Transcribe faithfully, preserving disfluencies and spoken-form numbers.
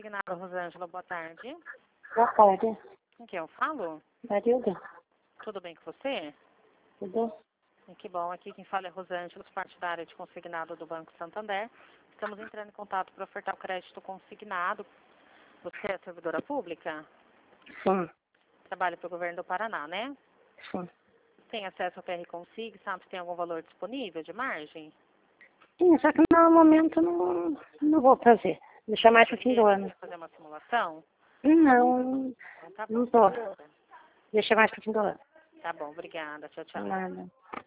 Consignado, Rosângela, boa tarde. Boa tarde. Com quem eu falo? Marilda. Tudo bem com você? Tudo? Que bom, aqui quem fala é Rosângela, parte da área de consignado do Banco Santander. Estamos entrando em contato para ofertar o crédito consignado. Você é servidora pública? Sim. Trabalha para o governo do Paraná, né? Sim. Tem acesso ao P R Consig, sabe se tem algum valor disponível de margem? Sim, só que no momento não, não vou fazer. Deixa mais pro fim do ano. Fazer uma simulação? Não, Então tá bom. não tô. Deixa mais pro fim do ano. Tá bom, obrigada. Tchau, tchau. Nada.